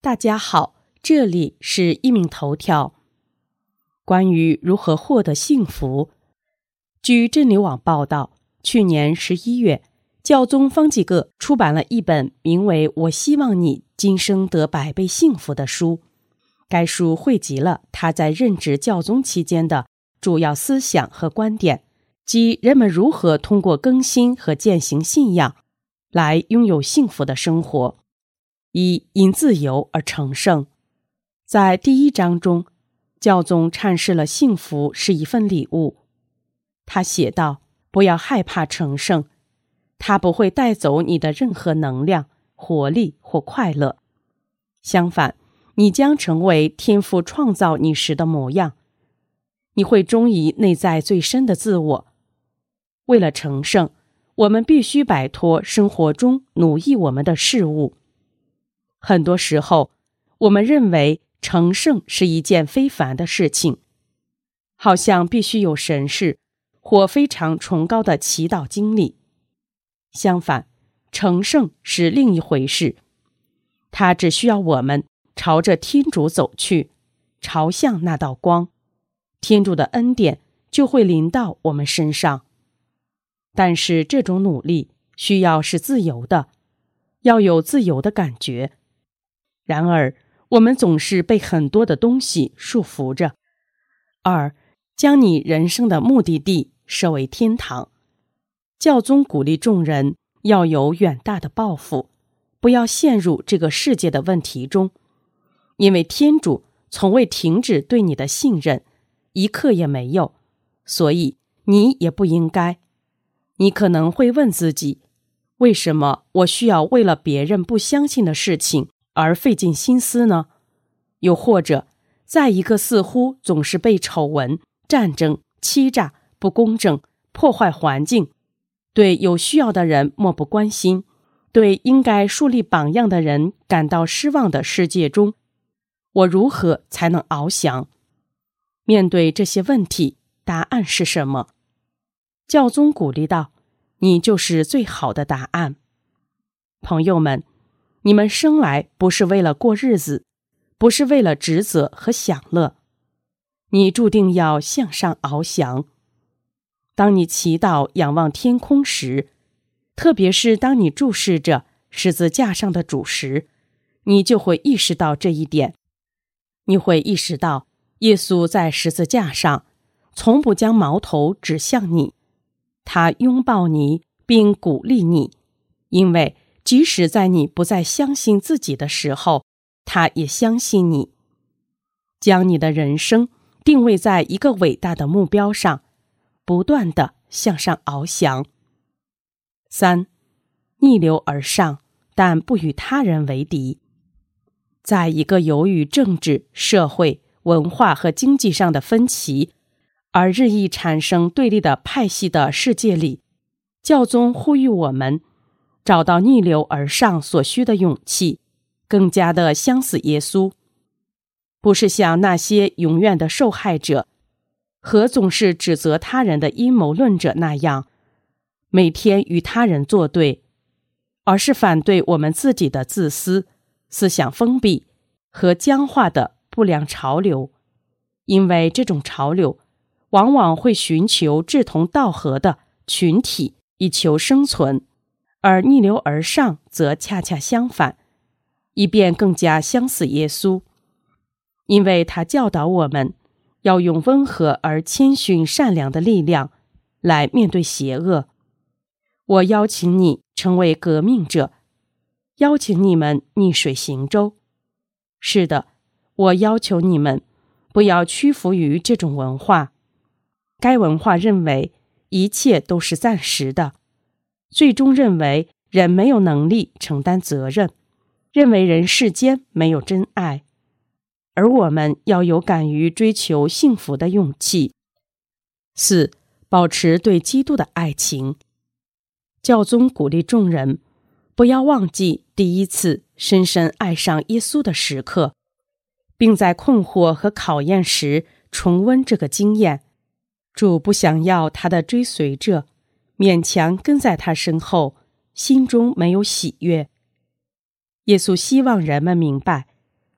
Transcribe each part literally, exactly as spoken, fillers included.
大家好，这里是一名头条。关于如何获得幸福，据真理网报道，去年十一月，教宗方济各出版了一本名为《我希望你今生得百倍幸福》的书。该书汇集了他在任职教宗期间的主要思想和观点，即人们如何通过更新和践行信仰来拥有幸福的生活。一、因自由而成圣。在第一章中，教宗阐释了幸福是一份礼物。他写道，不要害怕成圣，它不会带走你的任何能量、活力或快乐。相反，你将成为天父创造你时的模样。你会忠于内在最深的自我。为了成圣，我们必须摆脱生活中奴役我们的事物。很多时候，我们认为成圣是一件非凡的事情，好像必须有神事或非常崇高的祈祷经历。相反，成圣是另一回事，它只需要我们朝着天主走去，朝向那道光，天主的恩典就会临到我们身上。但是这种努力需要是自由的，要有自由的感觉。然而，我们总是被很多的东西束缚着。二、将你人生的目的地设为天堂。教宗鼓励众人要有远大的抱负，不要陷入这个世界的问题中，因为天主从未停止对你的信任，一刻也没有，所以你也不应该。你可能会问自己，为什么我需要为了别人不相信的事情而费尽心思呢？又或者，在一个似乎总是被丑闻、战争、欺诈、不公正、破坏环境，对有需要的人漠不关心，对应该树立榜样的人感到失望的世界中，我如何才能翱翔？面对这些问题，答案是什么？教宗鼓励道，你就是最好的答案。朋友们，你们生来不是为了过日子，不是为了职责和享乐，你注定要向上翱翔。当你祈祷仰望天空时，特别是当你注视着十字架上的主时，你就会意识到这一点。你会意识到，耶稣在十字架上从不将矛头指向你，他拥抱你并鼓励你，因为即使在你不再相信自己的时候，他也相信你。将你的人生定位在一个伟大的目标上，不断地向上翱翔。三、逆流而上，但不与他人为敌。在一个由于政治、社会、文化和经济上的分歧而日益产生对立的派系的世界里，教宗呼吁我们找到逆流而上所需的勇气，更加的相似耶稣，不是像那些永远的受害者和总是指责他人的阴谋论者那样，每天与他人作对，而是反对我们自己的自私、思想封闭和僵化的不良潮流，因为这种潮流往往会寻求志同道合的群体以求生存，而逆流而上则恰恰相反，以便更加相似耶稣，因为他教导我们要用温和而谦逊善良的力量来面对邪恶。我邀请你成为革命者，邀请你们逆水行舟。是的，我要求你们不要屈服于这种文化。该文化认为一切都是暂时的，最终认为人没有能力承担责任，认为人世间没有真爱，而我们要有敢于追求幸福的勇气。四、保持对基督的爱情。教宗鼓励众人不要忘记第一次深深爱上耶稣的时刻，并在困惑和考验时重温这个经验。主不想要他的追随者勉强跟在他身后，心中没有喜悦。耶稣希望人们明白，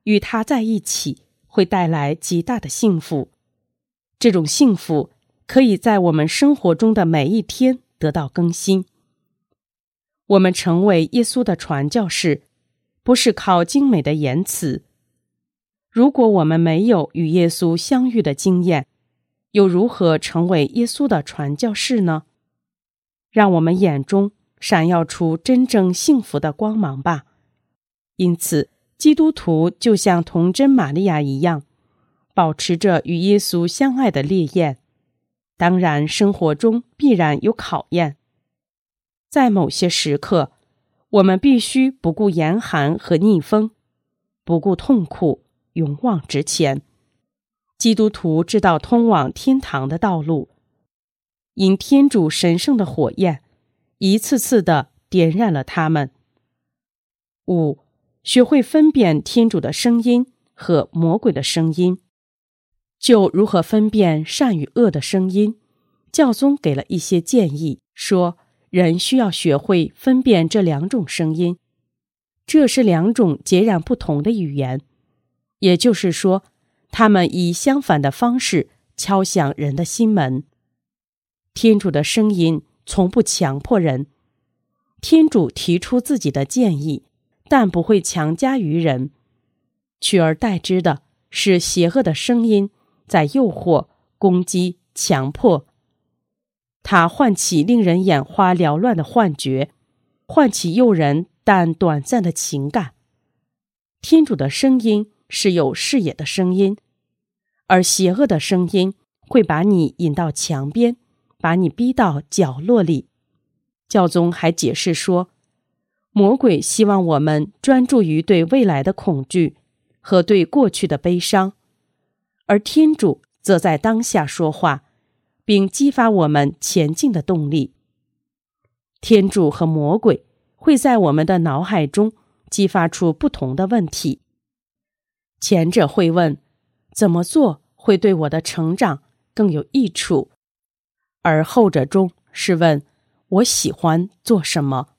与他在一起会带来极大的幸福。这种幸福可以在我们生活中的每一天得到更新。我们成为耶稣的传教士，不是靠精美的言辞。如果我们没有与耶稣相遇的经验，又如何成为耶稣的传教士呢？让我们眼中闪耀出真正幸福的光芒吧。因此，基督徒就像童贞玛利亚一样，保持着与耶稣相爱的烈焰。当然，生活中必然有考验。在某些时刻，我们必须不顾严寒和逆风，不顾痛苦，勇往直前。基督徒知道通往天堂的道路，因天主神圣的火焰一次次地点燃了他们。五、学会分辨天主的声音和魔鬼的声音。就如何分辨善与恶的声音，教宗给了一些建议，说人需要学会分辨这两种声音。这是两种截然不同的语言，也就是说，他们以相反的方式敲响人的心门。天主的声音从不强迫人，天主提出自己的建议，但不会强加于人。取而代之的是邪恶的声音在诱惑、攻击、强迫。它唤起令人眼花缭乱的幻觉，唤起诱人但短暂的情感。天主的声音是有视野的声音，而邪恶的声音会把你引到墙边，把你逼到角落里。教宗还解释说，魔鬼希望我们专注于对未来的恐惧和对过去的悲伤，而天主则在当下说话，并激发我们前进的动力。天主和魔鬼会在我们的脑海中激发出不同的问题。前者会问，怎么做会对我的成长更有益处？而后者中是问，我喜欢做什么？